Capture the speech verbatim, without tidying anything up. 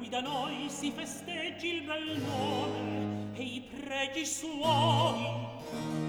qui da noi si festeggi il bel nome e i pregi suoi.